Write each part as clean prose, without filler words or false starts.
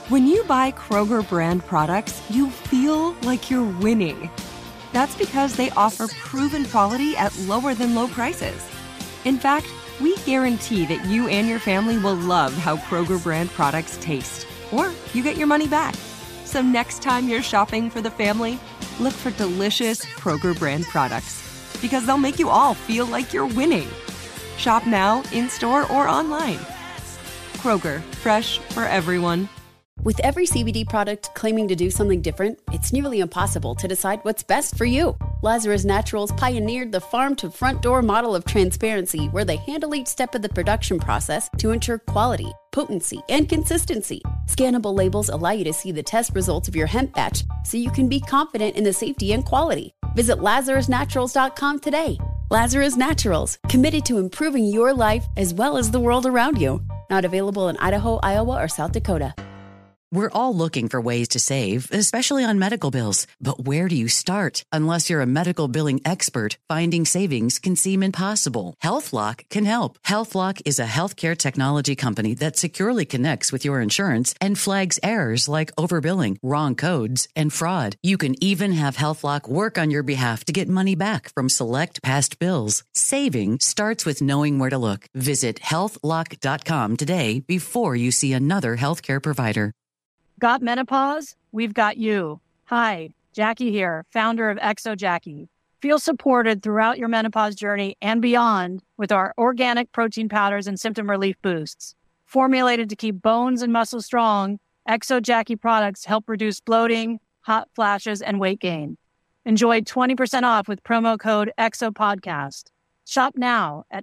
When you buy Kroger brand products, you feel like you're winning. That's because they offer proven quality at lower than low prices. In fact, we guarantee that you and your family will love how Kroger brand products taste, or you get your money back. So next time you're shopping for the family, look for delicious Kroger brand products, because they'll make you all feel like you're winning. Shop now, in-store, or online. Kroger, fresh for everyone. With every CBD product claiming to do something different, it's nearly impossible to decide what's best for you. Lazarus Naturals pioneered the farm-to-front-door model of transparency, where they handle each step of the production process to ensure quality, potency, and consistency. Scannable labels allow you to see the test results of your hemp batch, so you can be confident in the safety and quality. Visit LazarusNaturals.com today. Lazarus Naturals, committed to improving your life as well as the world around you. Not available in Idaho, Iowa, or South Dakota. We're all looking for ways to save, especially on medical bills. But where do you start? Unless you're a medical billing expert, finding savings can seem impossible. HealthLock can help. HealthLock is a healthcare technology company that securely connects with your insurance and flags errors like overbilling, wrong codes, and fraud. You can even have HealthLock work on your behalf to get money back from select past bills. Saving starts with knowing where to look. Visit healthlock.com today before you see another healthcare provider. Got menopause? We've got you. Hi, Jackie here, founder of Exo Jackie. Feel supported throughout your menopause journey and beyond with our organic protein powders and symptom relief boosts. Formulated to keep bones and muscles strong, Exo Jackie products help reduce bloating, hot flashes, and weight gain. Enjoy 20% off with promo code EXOPODCAST. Shop now at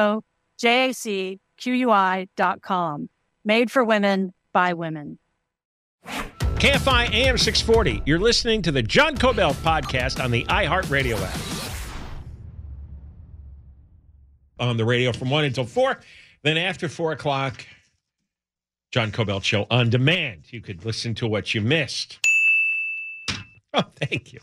exojacqui.com. Made for women, by women. KFI AM 640. You're listening to the John Kobylt podcast on the iHeartRadio app. On the radio from 1 until 4. Then after 4 o'clock, John Kobylt Show on demand. You could listen to what you missed. Oh, thank you.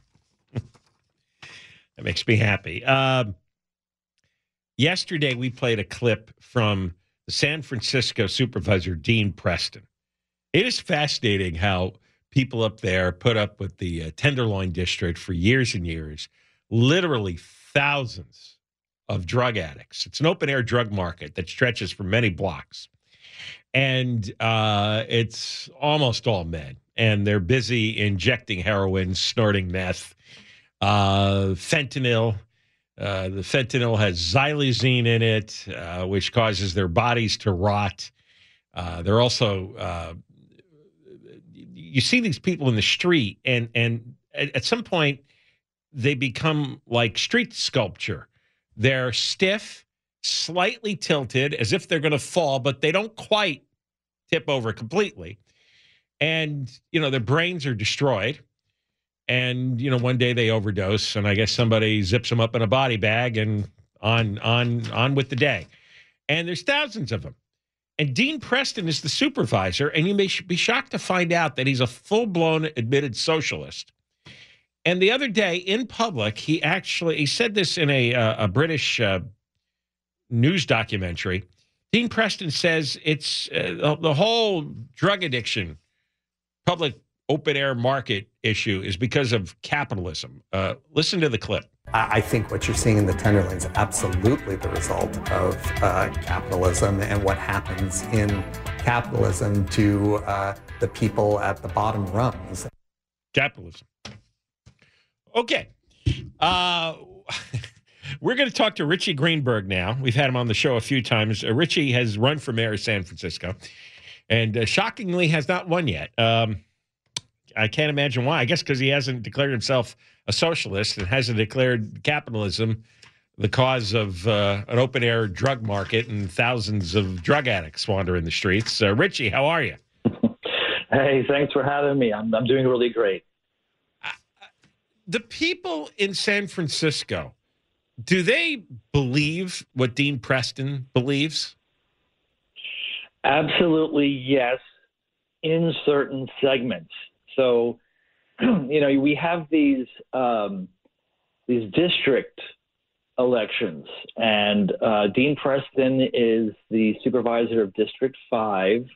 That makes me happy. Yesterday, we played a clip from the San Francisco supervisor, Dean Preston. It is fascinating how people up there put up with the Tenderloin District for years and years, literally thousands of drug addicts. It's an open-air drug market that stretches for many blocks. And it's almost all men. And they're busy injecting heroin, snorting meth, fentanyl. The fentanyl has xylazine in it, which causes their bodies to rot. They're also... you see these people in the street, and at some point, they become like street sculpture. They're stiff, slightly tilted, as if they're going to fall, but they don't quite tip over completely. And, their brains are destroyed. And, one day they overdose, and I guess somebody zips them up in a body bag and on with the day. And there's thousands of them. And Dean Preston is the supervisor, and you may be shocked to find out that he's a full-blown admitted socialist. And the other day, in public, he said this in a British news documentary. Dean Preston says it's the whole drug addiction, public open-air market issue is because of capitalism. Listen to the clip. I think what you're seeing in the Tenderloin is absolutely the result of capitalism and what happens in capitalism to the people at the bottom rungs. Capitalism. Okay. We're going to talk to Richie Greenberg now. We've had him on the show a few times. Richie has run for mayor of San Francisco and shockingly has not won yet. I can't imagine why. I guess because he hasn't declared himself a socialist and hasn't declared capitalism the cause of an open-air drug market and thousands of drug addicts wandering the streets. Richie, how are you? Hey, thanks for having me. I'm doing really great. The people in San Francisco, do they believe what Dean Preston believes? Absolutely, yes, in certain segments. So, we have these district elections, and Dean Preston is the supervisor of District 5,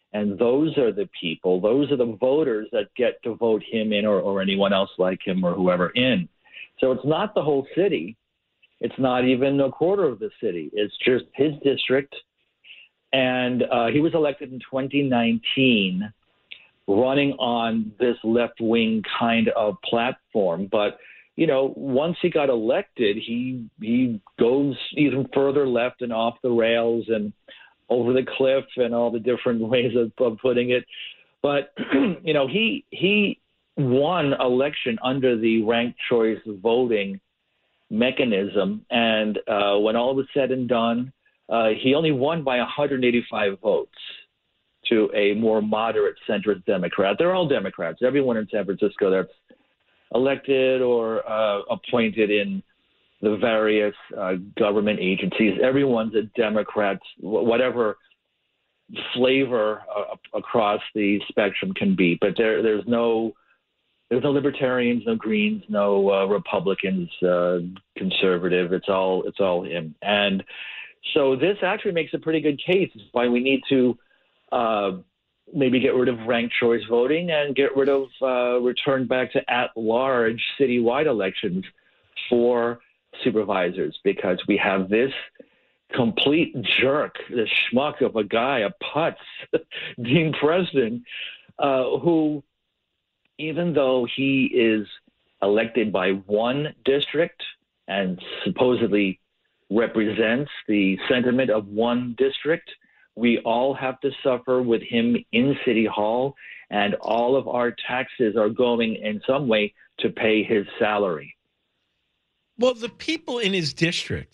And those are the people, those are the voters that get to vote him in or anyone else like him or whoever in. So it's not the whole city. It's not even a quarter of the city. It's just his district. And he was elected in 2019 running on this left-wing kind of platform. But, you know, once he got elected, he goes even further left and off the rails and over the cliff and all the different ways of putting it. But, you know, he won election under the ranked choice voting mechanism. And when all was said and done, he only won by 185 votes to a more moderate centrist Democrat. They're all Democrats. Everyone in San Francisco that's elected or appointed in the various government agencies, everyone's a Democrat, whatever flavor across the spectrum can be. But there's no libertarians, no Greens, no Republicans, conservative. It's all him. And so this actually makes a pretty good case. It's why we need to maybe get rid of ranked choice voting and get rid of return back to at-large citywide elections for supervisors, because we have this complete jerk, this schmuck of a guy, a putz, Dean Preston, who, even though he is elected by one district and supposedly represents the sentiment of one district, we all have to suffer with him in City Hall, and all of our taxes are going in some way to pay his salary. Well, the people in his district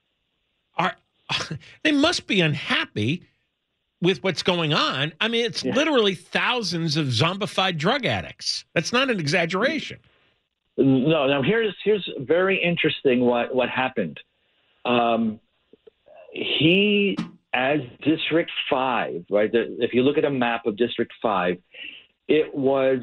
they must be unhappy with what's going on. I mean, it's literally thousands of zombified drug addicts. That's not an exaggeration. No, now here's very interesting what happened. He, as District 5, right? If you look at a map of District 5, it was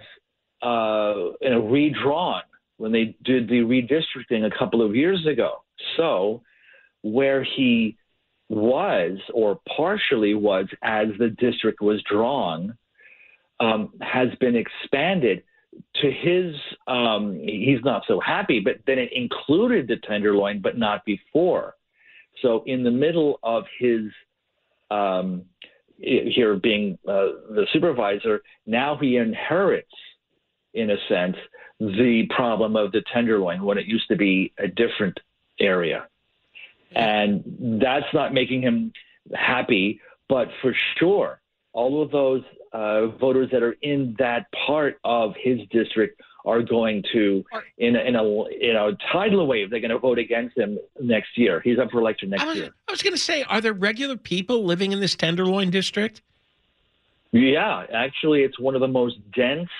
redrawn when they did the redistricting a couple of years ago. So where he was, or partially was, as the district was drawn, has been expanded to his, he's not so happy, but then it included the Tenderloin, but not before. So in the middle of his, here being the supervisor, now he inherits, in a sense, the problem of the Tenderloin when it used to be a different area. And that's not making him happy, but for sure, all of those voters that are in that part of his district are going to, in a tidal wave, they're going to vote against him next year. He's up for election next year. I was going to say, are there regular people living in this Tenderloin district? Yeah, actually, it's one of the most dense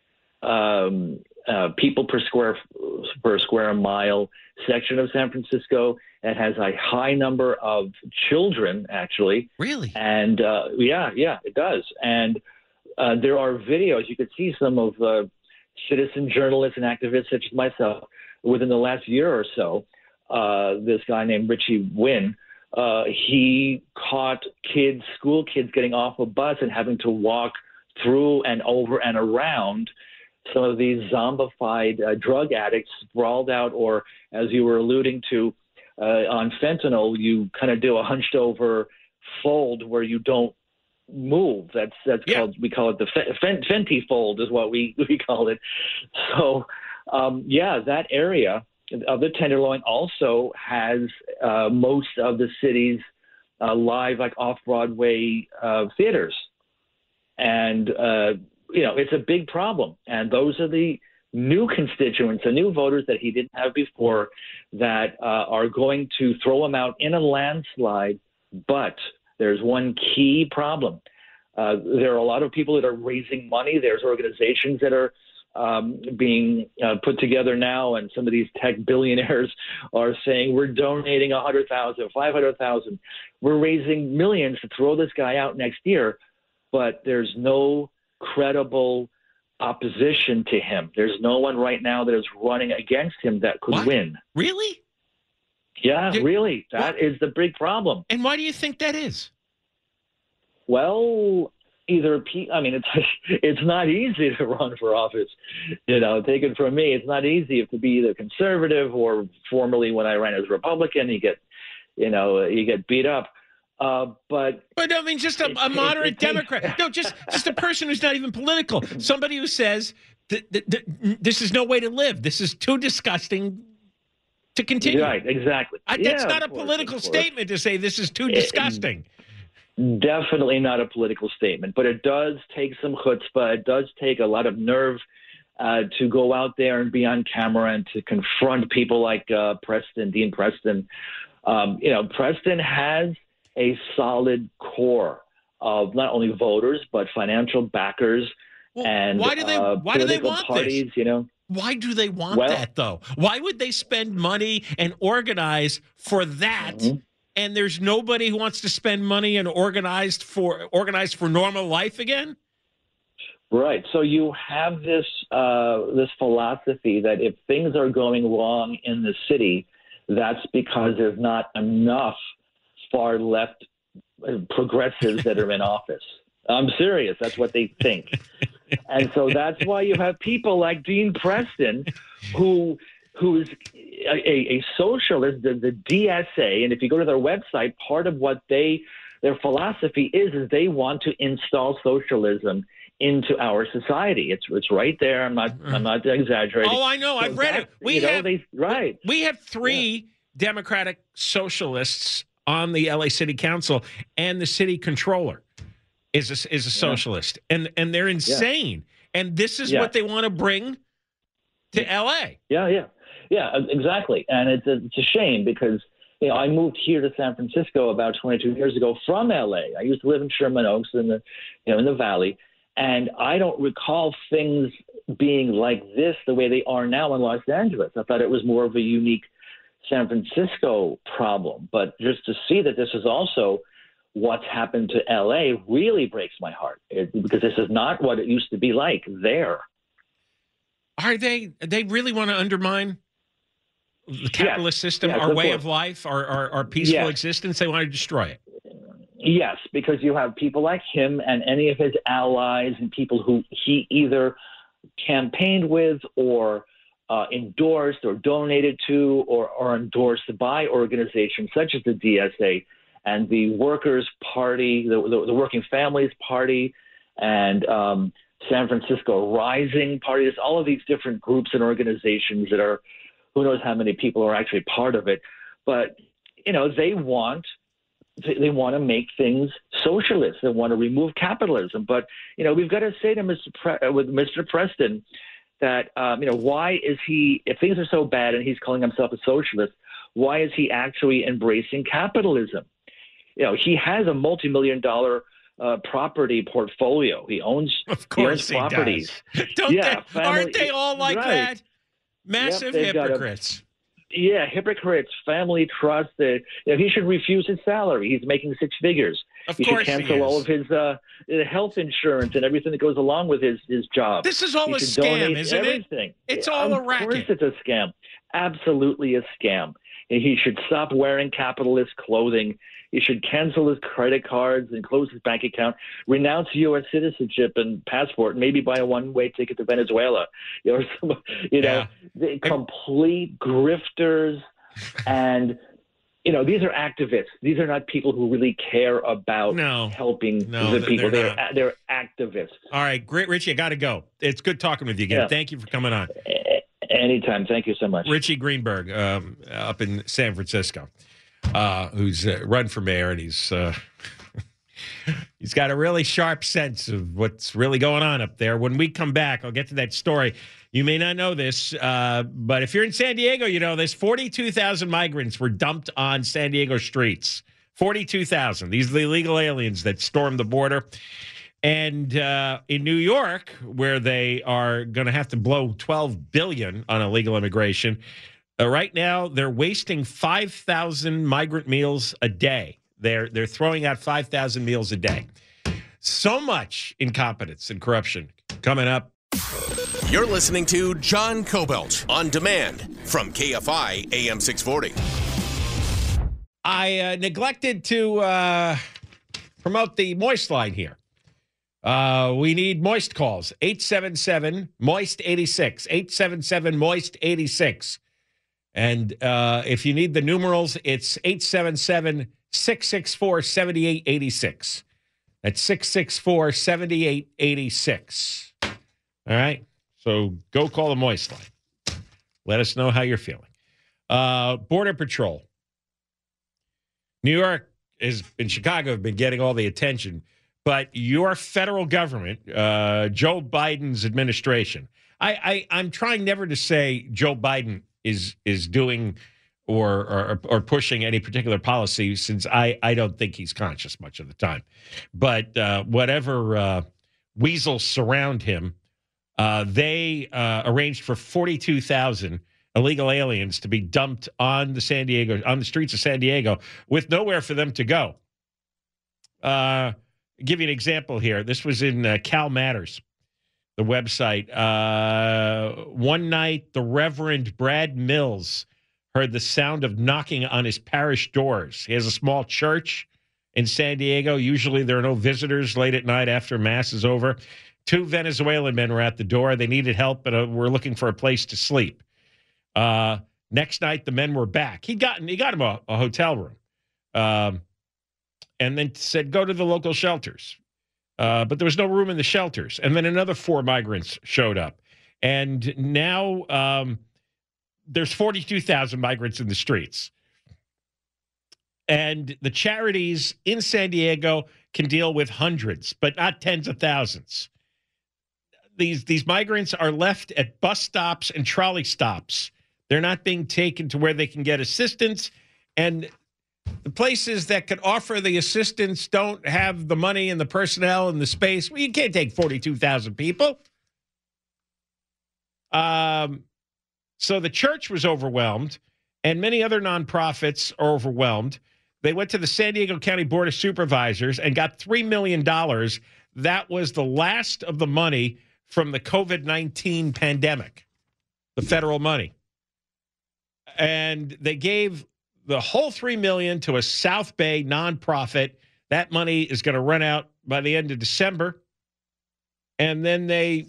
people per square mile section of San Francisco. It has a high number of children, actually. Really? And yeah, it does. And there are videos. You could see some of citizen journalists and activists such as myself within the last year or so. This guy named Richie Wynn, he caught school kids getting off a bus and having to walk through and over and around some of these zombified drug addicts sprawled out, or as you were alluding to, on fentanyl, you kind of do a hunched over fold where you don't move. That's called, we call it the Fenty fold is what we call it. So, that area of the Tenderloin also has most of the city's live, like off-Broadway theaters. And, it's a big problem. And those are the new constituents, the new voters that he didn't have before, that are going to throw him out in a landslide. But there's one key problem. There are a lot of people that are raising money. There's organizations that are being put together now, and some of these tech billionaires are saying, we're donating 100,000, 500,000. We're raising millions to throw this guy out next year, but there's no credible opposition to him. There's no one right now that is running against him that could win. Really? Yeah, really. That is the big problem. And why do you think that is? Well, it's not easy to run for office. Take it from me, it's not easy to be either conservative or formerly when I ran as Republican, you get beat up. But I mean, just a moderate Democrat. No, just a person who's not even political. Somebody who says this is no way to live. This is too disgusting to continue. Right, exactly. That's not a political statement to say this is too disgusting. Definitely not a political statement, but it does take some chutzpah. It does take a lot of nerve to go out there and be on camera and to confront people like Dean Preston. Preston has a solid core of not only voters but financial backers and why do they want parties. This? Why do they want that though? Why would they spend money and organize for that? Mm-hmm. And there's nobody who wants to spend money and organized for normal life again? Right. So you have this philosophy that if things are going wrong in the city, that's because there's not enough far left progressives that are in office. I'm serious. That's what they think. And so that's why you have people like Dean Preston, who is a socialist, the DSA. And if you go to their website, part of what their philosophy is they want to install socialism into our society. It's right there. I'm not exaggerating. Oh, I know. I've read it. We have three Democratic socialists on the LA City Council, and the city controller is a socialist, and they're insane. Yeah. And this is what they want to bring to LA. Yeah, exactly. And it's a shame because I moved here to San Francisco about 22 years ago from LA. I used to live in Sherman Oaks in the Valley, and I don't recall things being like this the way they are now in Los Angeles. I thought it was more of a unique San Francisco problem. But just to see that this is also what's happened to LA really breaks my heart because this is not what it used to be like there. Are they really want to undermine the capitalist system, our way of life, our peaceful existence? They want to destroy it. Yes, because you have people like him and any of his allies and people who he either campaigned with or endorsed or donated to or endorsed by organizations such as the DSA and the Workers' Party, the Working Families Party, and San Francisco Rising Party. There's all of these different groups and organizations that are, who knows how many people are actually part of it. But, they want to make things socialist. They want to remove capitalism. But, we've got to say to Mr. Preston that, why is he, if things are so bad and he's calling himself a socialist, why is he actually embracing capitalism? He has a multi-million-dollar property portfolio. He owns properties. Aren't they all like that? Massive hypocrites. Hypocrites, family trust. He should refuse his salary. He's making six figures. He should cancel all of his health insurance and everything that goes along with his job. This is all a scam, isn't it? It's all a racket. Of course it's a scam. Absolutely a scam. And he should stop wearing capitalist clothing. He should cancel his credit cards and close his bank account, renounce U.S. citizenship and passport, maybe buy a one-way ticket to Venezuela. The complete grifters. And, these are activists. These are not people who really care about helping the people. They're activists. All right, great, Richie. I got to go. It's good talking with you again. Yeah. Thank you for coming on. Anytime. Thank you so much. Richie Greenberg up in San Francisco. Who's run for mayor, and he's got a really sharp sense of what's really going on up there. When we come back, I'll get to that story. You may not know this, but if you're in San Diego, you know this. 42,000 migrants were dumped on San Diego streets. 42,000. These are the illegal aliens that stormed the border. And in New York, where they are going to have to blow $12 billion on illegal immigration, right now, they're wasting 5,000 migrant meals a day. They're throwing out 5,000 meals a day. So much incompetence and corruption coming up. You're listening to John Kobylt on demand from KFI AM 640. I neglected to promote the Moist Line here. We need Moist calls. 877-MOIST-86. 877-MOIST-86. And if you need the numerals, it's 877-664-7886. That's 664-7886. All right? So go call the Moist line. Let us know how you're feeling. Border Patrol. New York and Chicago have been getting all the attention, but your federal government, Joe Biden's administration, I'm trying never to say Joe Biden is doing or pushing any particular policy, since I don't think he's conscious much of the time. But whatever weasels surround him, they arranged for 42,000 illegal aliens to be dumped on the streets of San Diego, with nowhere for them to go. Give you an example here. This was in Cal Matters, the website. One night, the Reverend Brad Mills heard the sound of knocking on his parish doors. He has a small church in San Diego. Usually there are no visitors late at night after Mass is over. 2 Venezuelan men were at the door. They needed help, but were looking for a place to sleep. Next night, the men were back. He got him a hotel room, and then said, go to the local shelters. But there was no room in the shelters. And then another 4 migrants showed up. And now there's 42,000 migrants in the streets. And the charities in San Diego can deal with hundreds, but not tens of thousands. These migrants are left at bus stops and trolley stops. They're not being taken to where they can get assistance. And the places that could offer the assistance don't have the money and the personnel and the space. Well, you can't take 42,000 people. So the church was overwhelmed, and many other nonprofits are overwhelmed. They went to the San Diego County Board of Supervisors and got $3 million. That was the last of the money from the COVID-19 pandemic, the federal money. And they gave the whole $3 million to a South Bay nonprofit. That money is going to run out by the end of December. And then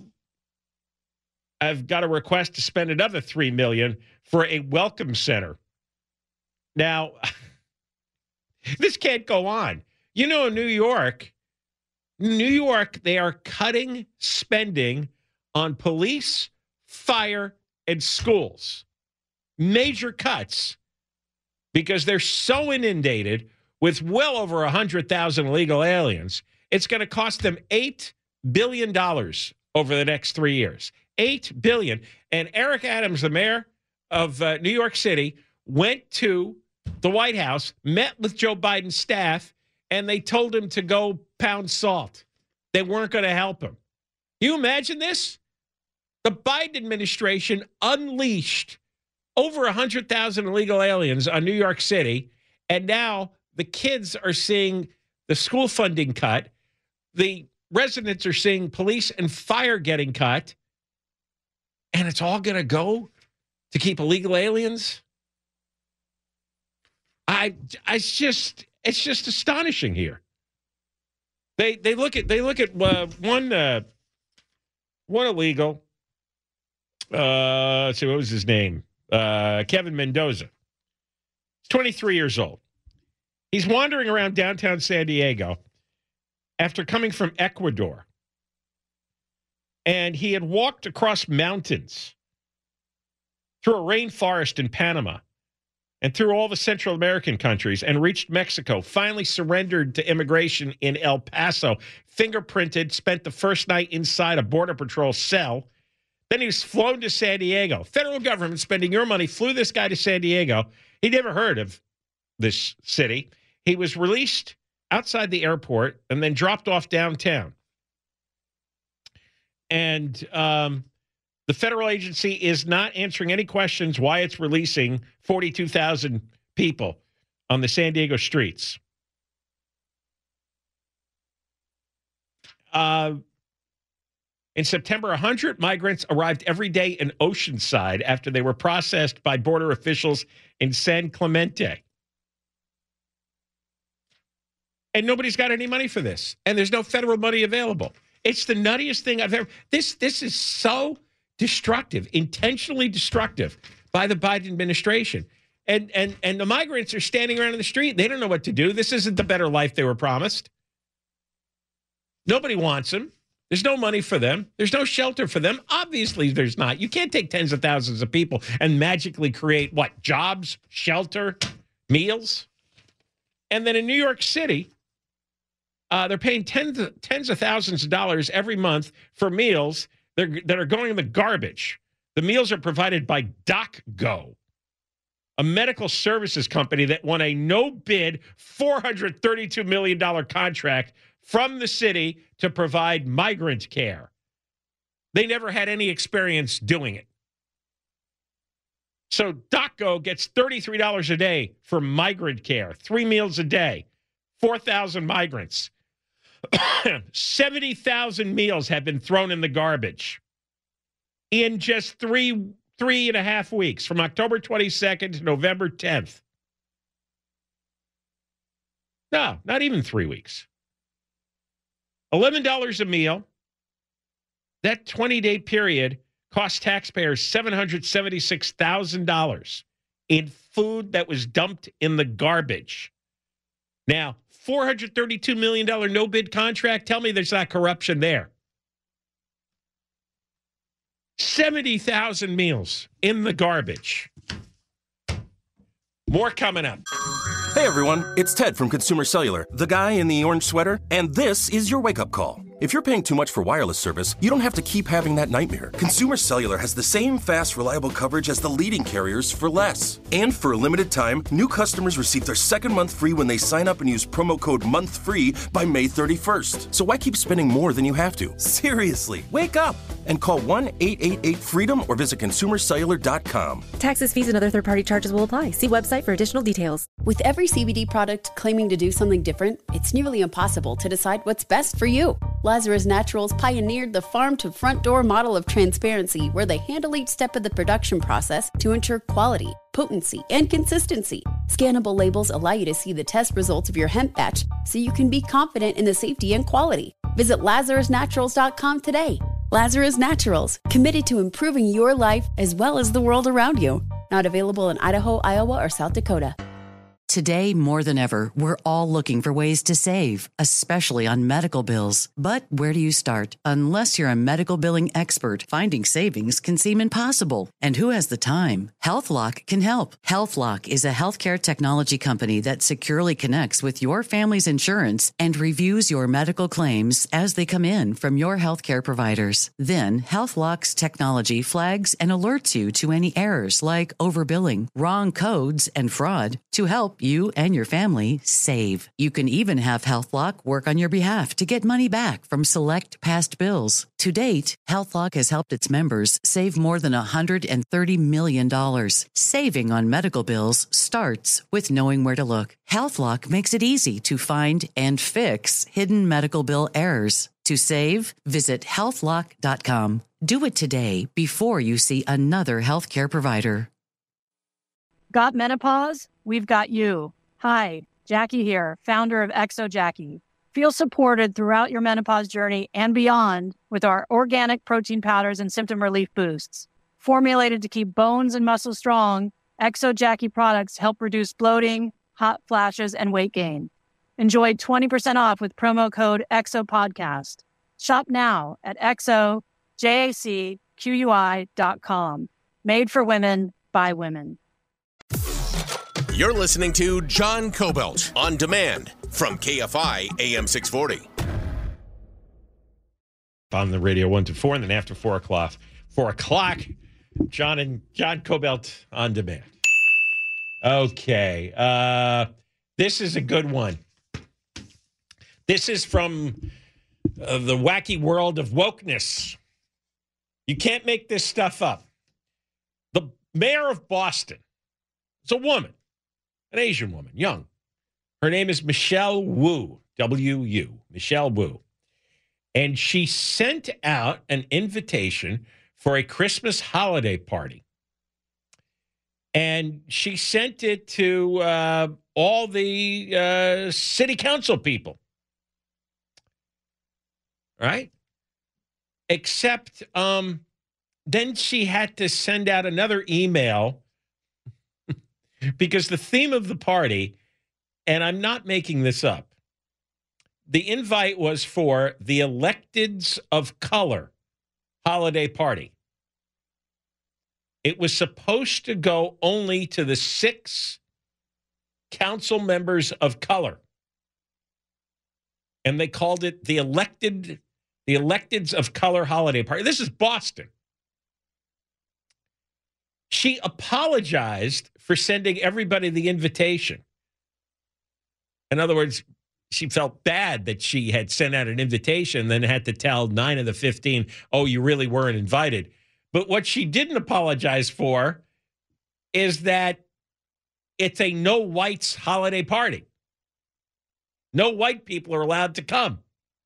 I've got a request to spend another $3 million for a welcome center. Now, this can't go on. You know, in New York, they are cutting spending on police, fire, and schools. Major cuts, because they're so inundated with well over 100,000 illegal aliens. It's going to cost them $8 billion over the next 3 years. $8 billion. And Eric Adams, the mayor of New York City, went to the White House, met with Joe Biden's staff, and they told him to go pound salt. They weren't going to help him. You imagine this? The Biden administration unleashed over 100,000 illegal aliens on New York City, and now the kids are seeing the school funding cut. The residents are seeing police and fire getting cut, and it's all going to go to keep illegal aliens. It's just astonishing here. They look at one illegal. Let's see, what was his name? Kevin Mendoza. He's 23 years old. He's wandering around downtown San Diego after coming from Ecuador. And he had walked across mountains, through a rainforest in Panama, and through all the Central American countries, and reached Mexico, finally surrendered to immigration in El Paso, fingerprinted, spent the first night inside a Border Patrol cell. Then he was flown to San Diego. Federal government spending your money flew this guy to San Diego. He never heard of this city. He was released outside the airport and then dropped off downtown. And the federal agency is not answering any questions why it's releasing 42,000 people on the San Diego streets. In September, 100 migrants arrived every day in Oceanside after they were processed by border officials in San Clemente. And nobody's got any money for this. And there's no federal money available. It's the nuttiest thing I've ever. This is so destructive, intentionally destructive by the Biden administration. And the migrants are standing around in the street. They don't know what to do. This isn't the better life they were promised. Nobody wants them. There's no money for them. There's no shelter for them. Obviously, there's not. You can't take tens of thousands of people and magically create, what, jobs, shelter, meals? And then in New York City, they're paying tens of thousands of dollars every month for meals that are going in the garbage. The meals are provided by DocGo, a medical services company that won a no-bid $432 million contract from the city to provide migrant care. They never had any experience doing it. So DocGo gets $33 a day for migrant care, 3 meals a day, 4,000 migrants. 70,000 meals have been thrown in the garbage in just three and a half weeks, from October 22nd to November 10th. No, not even 3 weeks. $11 a meal. That 20-day period cost taxpayers $776,000 in food that was dumped in the garbage. Now, $432 million no-bid contract. Tell me there's not corruption there. 70,000 meals in the garbage. More coming up. Hey everyone, it's Ted from Consumer Cellular, the guy in the orange sweater, and this is your wake-up call. If you're paying too much for wireless service, you don't have to keep having that nightmare. Consumer Cellular has the same fast, reliable coverage as the leading carriers for less. And for a limited time, new customers receive their second month free when they sign up and use promo code MONTHFREE by May 31st. So why keep spending more than you have to? Seriously, wake up and call 1-888-FREEDOM or visit consumercellular.com. Taxes, fees, and other third-party charges will apply. See website for additional details. With every CBD product claiming to do something different, it's nearly impossible to decide what's best for you. Lazarus Naturals pioneered the farm-to-front-door model of transparency, where they handle each step of the production process to ensure quality, potency, and consistency. Scannable labels allow you to see the test results of your hemp batch, so you can be confident in the safety and quality. Visit LazarusNaturals.com today. Lazarus Naturals, committed to improving your life as well as the world around you. Not available in Idaho, Iowa, or South Dakota. Today, more than ever, we're all looking for ways to save, especially on medical bills. But where do you start? Unless you're a medical billing expert, finding savings can seem impossible. And who has the time? HealthLock can help. HealthLock is a healthcare technology company that securely connects with your family's insurance and reviews your medical claims as they come in from your healthcare providers. Then, HealthLock's technology flags and alerts you to any errors like overbilling, wrong codes, and fraud to help you and your family save. You can even have HealthLock work on your behalf to get money back from select past bills. To date, HealthLock has helped its members save more than $130 million. Saving on medical bills starts with knowing where to look. HealthLock makes it easy to find and fix hidden medical bill errors. To save, visit healthlock.com. Do it today before you see another healthcare provider. Got menopause? We've got you. Hi, Jackie here, founder of ExoJackie. Feel supported throughout your menopause journey and beyond with our organic protein powders and symptom relief boosts. Formulated to keep bones and muscles strong, ExoJackie products help reduce bloating, hot flashes, and weight gain. Enjoy 20% off with promo code EXOPODCAST. Shop now at exojacqui.com. Made for women, by women. You're listening to John Kobylt on demand from KFI AM 640. On the radio 1 to 4, and then after 4 o'clock, John Kobylt on demand. Okay. This is a good one. This is from the wacky world of wokeness. You can't make this stuff up. The mayor of Boston is a woman. An Asian woman, young. Her name is Michelle Wu, W-U, Michelle Wu. And she sent out an invitation for a Christmas holiday party. And she sent it to all the city council people. Right? except then she had to send out another email because the theme of the party, and I'm not making this up, the invite was for the Electeds of Color holiday party. It was supposed to go only to the 6 council members of color. And they called it the Electeds of Color holiday party. This is Boston. She apologized for sending everybody the invitation. In other words, she felt bad that she had sent out an invitation, then had to tell 9 of the 15, oh, you really weren't invited. But what she didn't apologize for is that it's a no whites holiday party. No white people are allowed to come.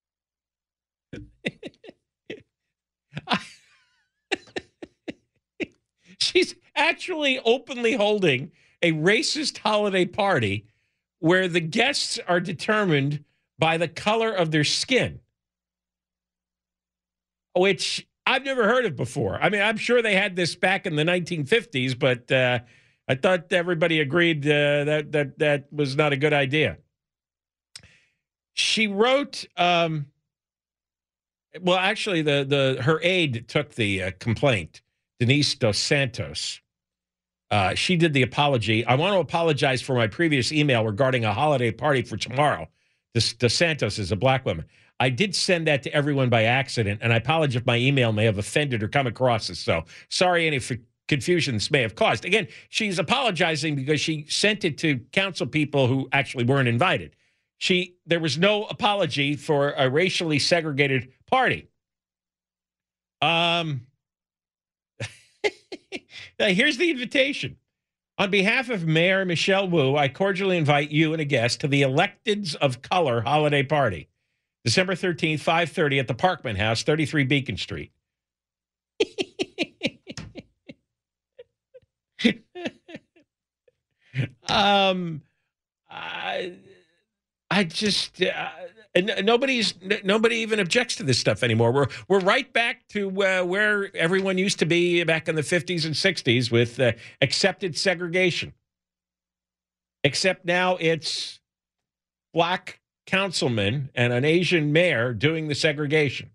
She's actually openly holding a racist holiday party where the guests are determined by the color of their skin, which I've never heard of before. I mean, I'm sure they had this back in the 1950s, but I thought everybody agreed that was not a good idea. She wrote, well, actually, her aide took the complaint, Denise Dos Santos. She did the apology. I want to apologize for my previous email regarding a holiday party for tomorrow. Dos Santos is a black woman. I did send that to everyone by accident, and I apologize if my email may have offended or come across as so. Sorry any confusion this may have caused. Again, she's apologizing because she sent it to council people who actually weren't invited. There was no apology for a racially segregated party. Here's the invitation. On behalf of Mayor Michelle Wu, I cordially invite you and a guest to the Electeds of Color holiday party, December 13th, 5:30 at the Parkman House, 33 Beacon Street. I just nobody even objects to this stuff anymore. We're right back to where everyone used to be back in the 50s and 60s with accepted segregation. Except now it's black councilmen and an Asian mayor doing the segregation.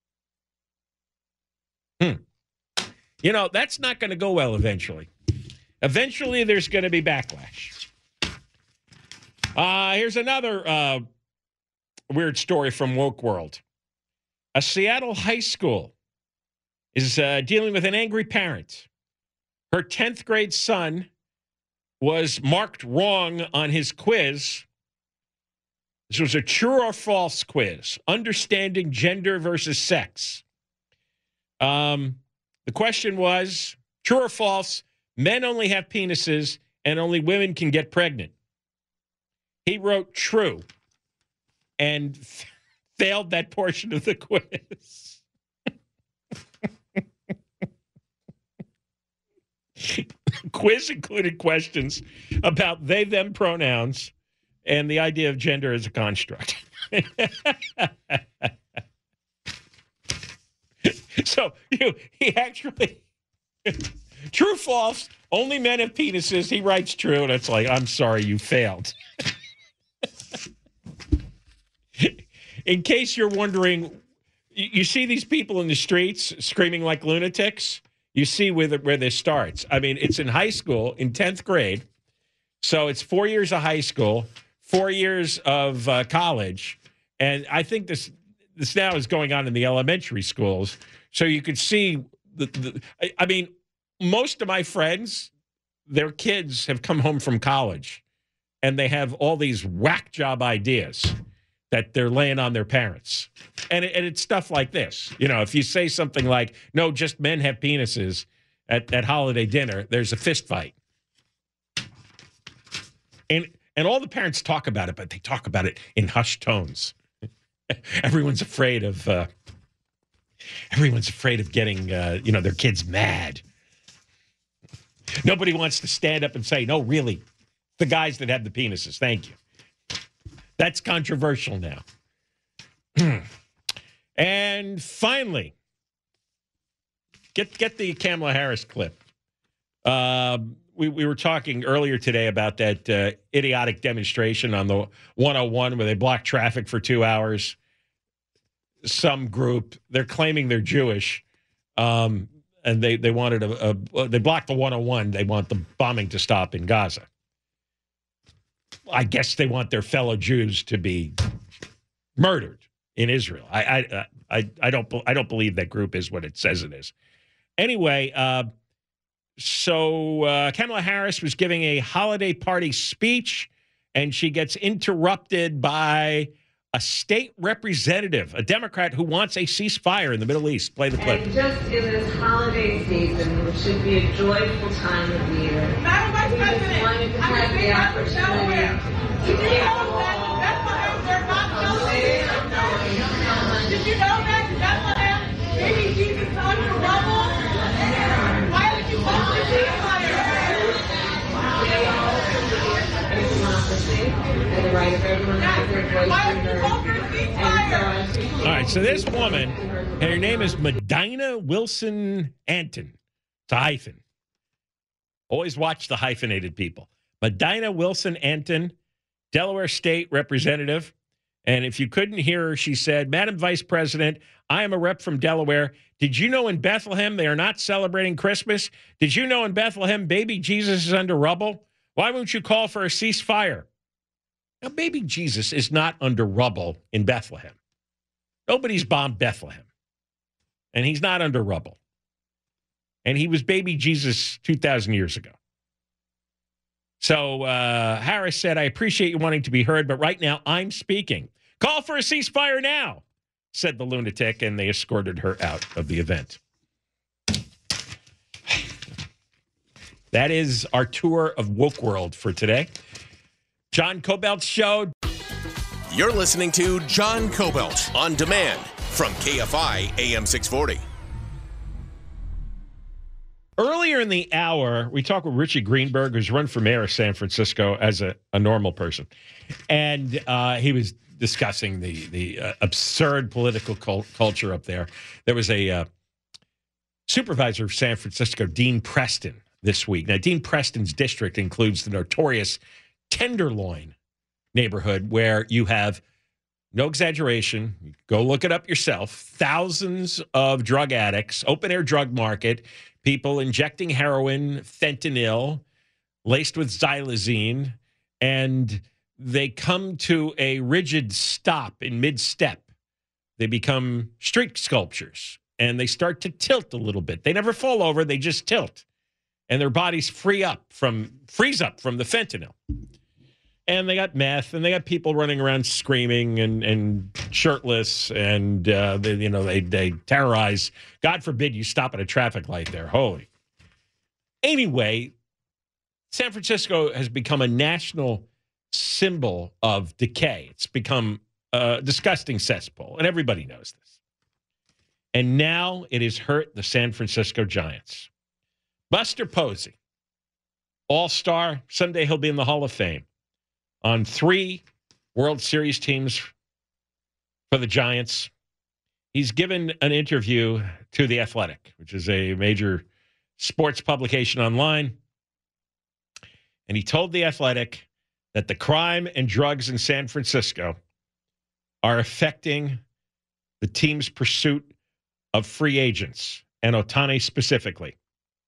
You know, that's not going to go well eventually. Eventually, there's going to be backlash. Here's another weird story from Woke World. A Seattle high school is dealing with an angry parent. Her 10th grade son was marked wrong on his quiz. This was a true or false quiz, understanding gender versus sex. The question was, true or false, men only have penises and only women can get pregnant. He wrote true and failed that portion of the quiz. Quiz included questions about they, them pronouns and the idea of gender as a construct. So he actually, true, false, only men have penises. He writes true, and it's like, I'm sorry, you failed. In case you're wondering, you see these people in the streets screaming like lunatics. You see where this starts. I mean, it's in high school, in 10th grade. So it's 4 years of high school, 4 years of college. And I think this now is going on in the elementary schools. So you could see, I mean, most of my friends, their kids have come home from college. And they have all these whack job ideas that they're laying on their parents. And it's stuff like this. You know, if you say something like, no, just men have penises at holiday dinner, there's a fist fight. And all the parents talk about it, but they talk about it in hushed tones. Everyone's afraid of getting, their kids mad. Nobody wants to stand up and say, no, really, the guys that have the penises, thank you. That's controversial now. And finally, Get the Kamala Harris clip. We were talking earlier today about that idiotic demonstration on the 101 where they blocked traffic for 2 hours. Some group, they're claiming they're Jewish, and they wanted they blocked the 101. They want the bombing to stop in Gaza. I guess they want their fellow Jews to be murdered in Israel. I don't believe that group is what it says it is. Anyway, so Kamala Harris was giving a holiday party speech, and she gets interrupted by a state representative, a Democrat who wants a ceasefire in the Middle East. Play the clip. And just in this holiday season, which should be a joyful time of year, Madam Vice President, wanted to have the opportunity did you know that in Bethlehem they're not celebrating? Did you know that in Bethlehem baby Jesus hung for rubble? Why did you vote for and the right of everyone to have their voice heard. All right, so this woman, and her name is Medina Wilson Anton. It's a hyphen. Always watch the hyphenated people. Medina Wilson Anton, Delaware State Representative. And if you couldn't hear her, she said, Madam Vice President, I am a rep from Delaware. Did you know in Bethlehem they are not celebrating Christmas? Did you know in Bethlehem baby Jesus is under rubble? Why won't you call for a ceasefire? Now, baby Jesus is not under rubble in Bethlehem. Nobody's bombed Bethlehem. And he's not under rubble. And he was baby Jesus 2,000 years ago. So Harris said, I appreciate you wanting to be heard, but right now I'm speaking. Call for a ceasefire now, said the lunatic, and they escorted her out of the event. That is our tour of Woke World for today. John Cobelt Show. You're listening to John Cobelt on demand from KFI AM 640. Earlier in the hour, we talked with Richie Greenberg, who's run for mayor of San Francisco as a normal person. And he was discussing the absurd political culture up there. There was a supervisor of San Francisco, Dean Preston, this week. Now, Dean Preston's district includes the notorious Tenderloin neighborhood, where you have, no exaggeration, go look it up yourself, thousands of drug addicts, open-air drug market, people injecting heroin, fentanyl, laced with xylazine, and they come to a rigid stop in mid-step. They become street sculptures, and they start to tilt a little bit. They never fall over, they just tilt. And their bodies freeze up from the fentanyl. And they got meth, and they got people running around screaming and shirtless, and they terrorize. God forbid you stop at a traffic light there. Holy. Anyway, San Francisco has become a national symbol of decay. It's become a disgusting cesspool, and everybody knows this. And now it has hurt the San Francisco Giants. Buster Posey, all-star. Someday he'll be in the Hall of Fame. On 3 World Series teams for the Giants. He's given an interview to The Athletic, which is a major sports publication online. And he told The Athletic that the crime and drugs in San Francisco are affecting the team's pursuit of free agents, and Ohtani specifically.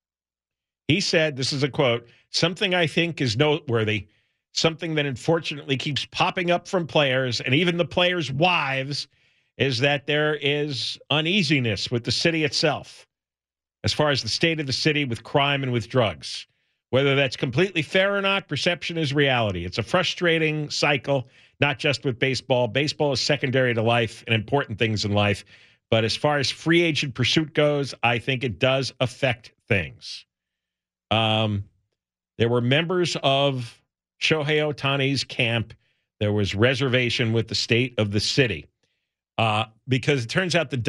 He said, this is a quote, something I think is noteworthy, something that unfortunately keeps popping up from players and even the players' wives, is that there is uneasiness with the city itself as far as the state of the city with crime and with drugs. Whether that's completely fair or not, perception is reality. It's a frustrating cycle, not just with baseball. Baseball is secondary to life and important things in life. But as far as free agent pursuit goes, I think it does affect things. There were members of Shohei Ohtani's camp. There was reservation with the state of the city because it turns out the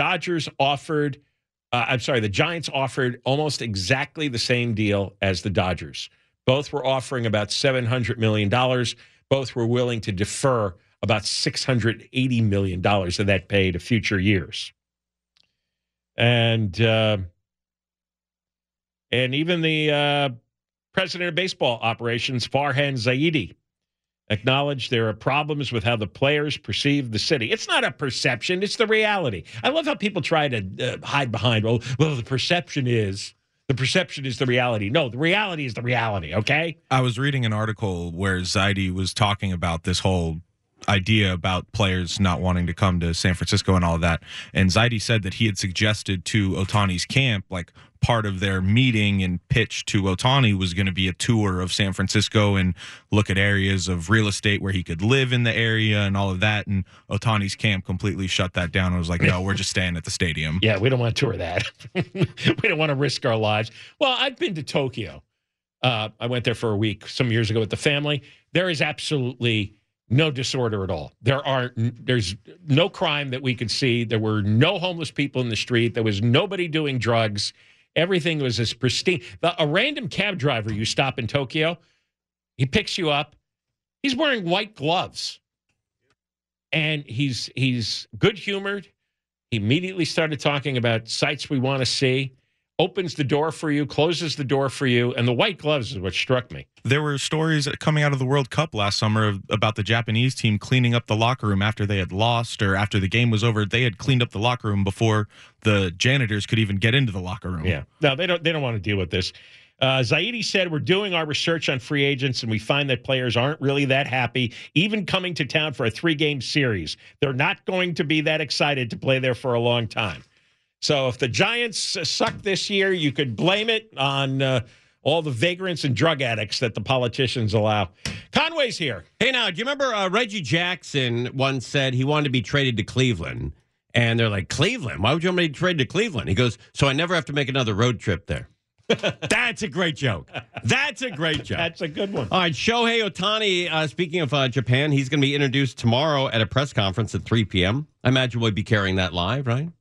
Giants offered almost exactly the same deal as the Dodgers. Both were offering about $700 million. Both were willing to defer about $680 million of that pay to future years. And And even the president of baseball operations, Farhan Zaidi, acknowledged there are problems with how the players perceive the city. It's not a perception. It's the reality. I love how people try to hide behind, well, the perception is the reality. No, the reality is the reality, okay? I was reading an article where Zaidi was talking about this whole idea about players not wanting to come to San Francisco and all of that. And Zaidi said that he had suggested to Ohtani's camp, like part of their meeting and pitch to Ohtani was going to be a tour of San Francisco and look at areas of real estate where he could live in the area and all of that. And Ohtani's camp completely shut that down and was like, no, we're just staying at the stadium. Yeah, we don't want to tour that. We don't want to risk our lives. Well, I've been to Tokyo. I went there for a week some years ago with the family. There is absolutely no disorder at all. There's no crime that we could see. There were no homeless people in the street. There was nobody doing drugs. Everything was as pristine. A random cab driver you stop in Tokyo, he picks you up. He's wearing white gloves. And he's good-humored. He immediately started talking about sites we want to see, opens the door for you, closes the door for you, and the white gloves is what struck me. There were stories coming out of the World Cup last summer about the Japanese team cleaning up the locker room after they had lost or after the game was over. They had cleaned up the locker room before the janitors could even get into the locker room. Yeah. No, they don't want to deal with this. Zaidi said, we're doing our research on free agents, and we find that players aren't really that happy, even coming to town for a 3-game series. They're not going to be that excited to play there for a long time. So if the Giants suck this year, you could blame it on all the vagrants and drug addicts that the politicians allow. Conway's here. Hey, now, do you remember Reggie Jackson once said he wanted to be traded to Cleveland? And they're like, Cleveland? Why would you want me to be traded to Cleveland? He goes, so I never have to make another road trip there. That's a great joke. That's a great joke. That's a good one. All right, Shohei Ohtani, speaking of Japan, he's going to be introduced tomorrow at a press conference at 3 p.m. I imagine we'll be carrying that live, right?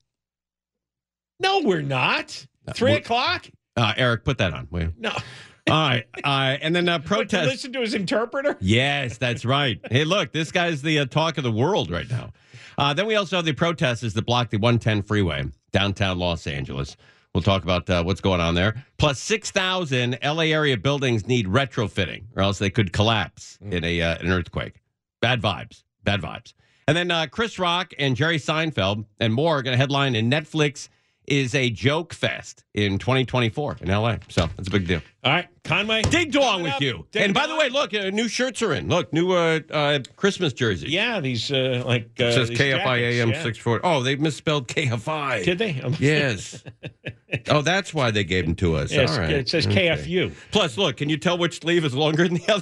No, we're not. 3 o'clock? Eric, put that on, will you? No. All right. And then protest. To listen to his interpreter? Yes, that's right. Hey, look, this guy's the talk of the world right now. Then we also have the protesters that block the 110 freeway, downtown Los Angeles. We'll talk about what's going on there. Plus, 6,000 L.A. area buildings need retrofitting, or else they could collapse in an earthquake. Bad vibes. Bad vibes. And then Chris Rock and Jerry Seinfeld and more are going to headline in Netflix is a joke fest in 2024 in L.A. So that's a big deal. All right, Conway. Ding dong with you. And by the way, look, new shirts are in. Look, new Christmas jerseys. Yeah, these it says KFI AM 640. Oh, they misspelled KFI. Did they? Yes. Oh, that's why they gave them to us. Yes, all right. It says KFU. Plus, look, can you tell which sleeve is longer than the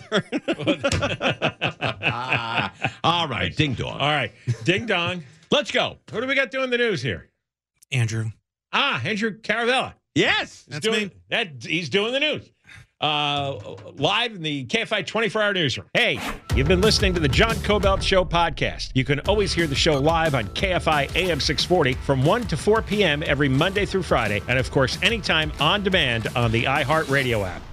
other? All right, ding dong. All right, ding dong. Let's go. What do we got doing the news here? Andrew Caravella. Yes. He's doing the news. Live in the KFI 24-hour newsroom. Hey, you've been listening to the John Cobelt Show podcast. You can always hear the show live on KFI AM 640 from 1 to 4 p.m. every Monday through Friday. And, of course, anytime on demand on the iHeartRadio app.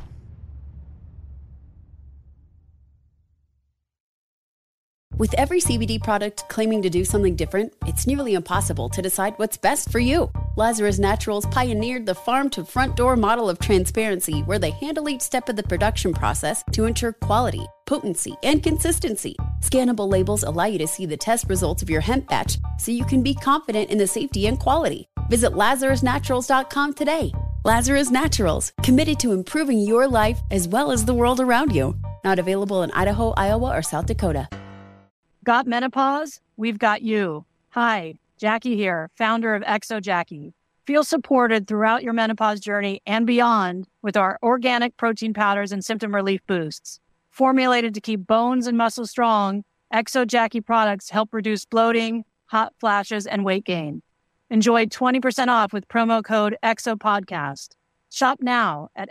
With every CBD product claiming to do something different, it's nearly impossible to decide what's best for you. Lazarus Naturals pioneered the farm-to-front-door model of transparency, where they handle each step of the production process to ensure quality, potency, and consistency. Scannable labels allow you to see the test results of your hemp batch, so you can be confident in the safety and quality. Visit LazarusNaturals.com today. Lazarus Naturals, committed to improving your life as well as the world around you. Not available in Idaho, Iowa, or South Dakota. Got menopause? We've got you. Hi, Jackie here, founder of Exo Jackie. Feel supported throughout your menopause journey and beyond with our organic protein powders and symptom relief boosts. Formulated to keep bones and muscles strong, Exo Jackie products help reduce bloating, hot flashes, and weight gain. Enjoy 20% off with promo code EXOPODCAST. Shop now at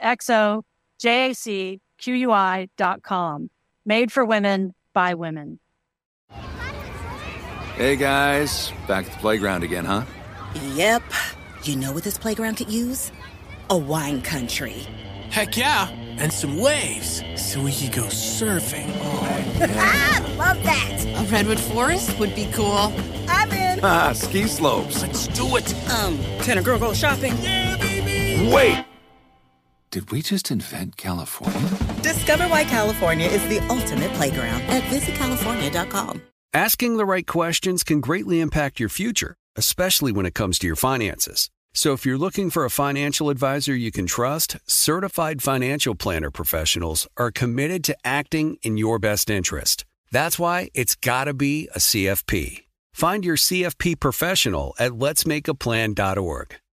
exojacqui.com. Made for women, by women. Hey guys, back at the playground again, huh? Yep. You know what this playground could use? A wine country. Heck yeah, and some waves so we could go surfing. Oh, yeah. Love that. A redwood forest would be cool. I'm in. Ski slopes. Let's do it. Can a girl go shopping? Yeah, baby. Wait. Did we just invent California? Discover why California is the ultimate playground at visitcalifornia.com. Asking the right questions can greatly impact your future, especially when it comes to your finances. So if you're looking for a financial advisor you can trust, certified financial planner professionals are committed to acting in your best interest. That's why it's got to be a CFP. Find your CFP professional at letsmakeaplan.org.